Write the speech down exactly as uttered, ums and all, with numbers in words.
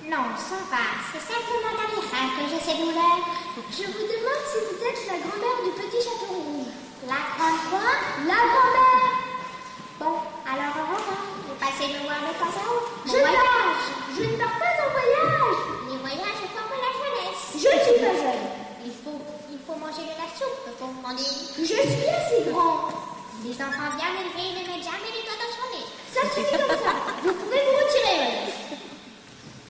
Non, ça va. C'est simplement un miracle que j'ai ces douleurs. Je vous demande si vous êtes la grand-mère du petit château rouge. La grande quoi? La grand-mère. Bon, alors au revoir. Vous passez me voir de temps à autre. Je nage. Je ne pars pas en voyage. Les voyages forment la jeunesse. Je ne suis pas jeune. Il faut, il faut manger de la soupe pour grandir. Je suis assez grand. Les enfants bien élevés ne mettent jamais les doigts dans son nez. Ça suffit comme ça. Vous pouvez vous retirer.